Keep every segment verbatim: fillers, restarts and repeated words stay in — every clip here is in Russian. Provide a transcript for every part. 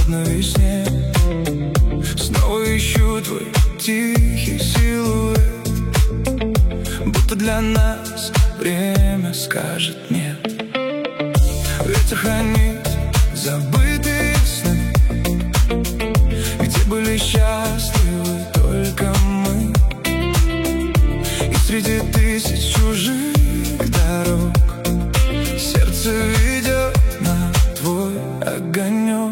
на весне. Снова ищу твой тихий силуэт, будто для нас время скажет нет. Ветер хранит забытые сны, где были счастливы только мы. И среди тысяч чужих дорог сердце ведет на твой огонек.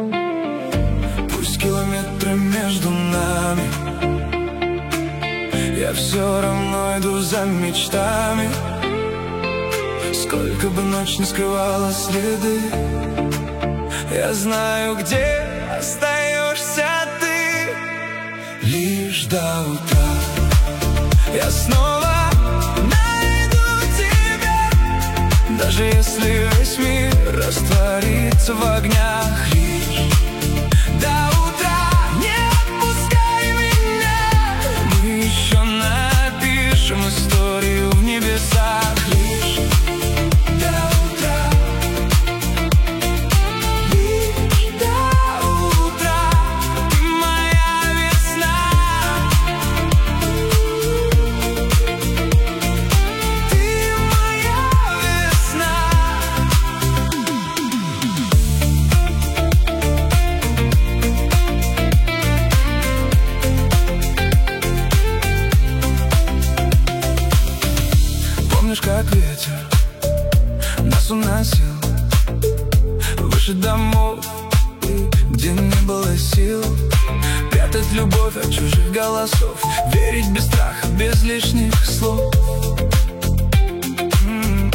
Пусть километры между нами, я все равно иду за мечтами. Сколько бы ночь не скрывала следы, я знаю, где остаешься ты. Лишь до утра я снова найду тебя, даже если весь мир растворится в огнях. Лишь до утра не отпускай меня, мы еще напишем историю в небесах. Лишь до утра, лишь до утра, ты моя весна, ты моя весна. Помнишь, как ветер нас уносил выше домов, где не было сил прятать любовь от чужих голосов, верить без страха, без лишних слов. М-м-м.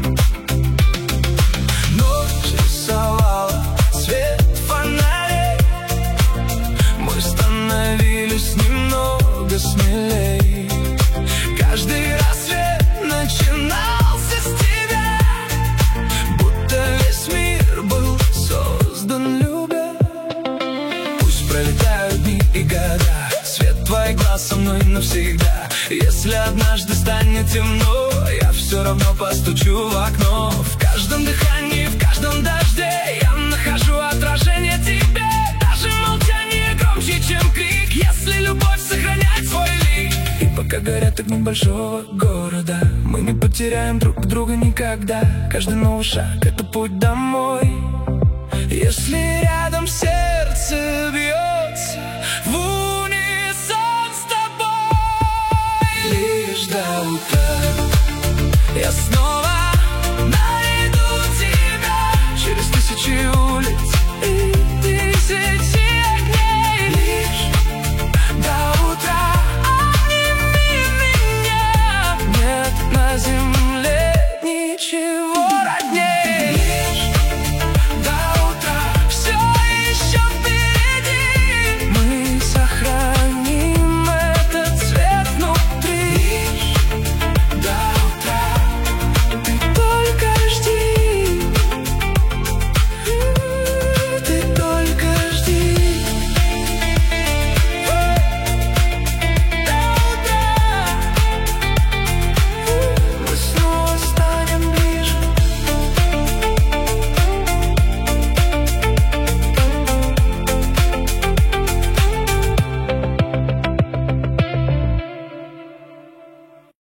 Ночь рисовала свет фонарей, мы становились немного смелей. Каждый рассвет начинался с тебя, будто весь мир был создан любя. Пусть пролетают дни и года, свет твоих глаз со мной навсегда. Если однажды станет темно, я все равно постучу в окно. В каждом дыхании, в каждом дожде я нахожу отражение тебе. Даже молчание громче, чем крик, если любовь сохраняет свой лик. И пока горят огни большого города, мы не потеряем друг друга никогда. Каждый новый шаг — это путь домой. Если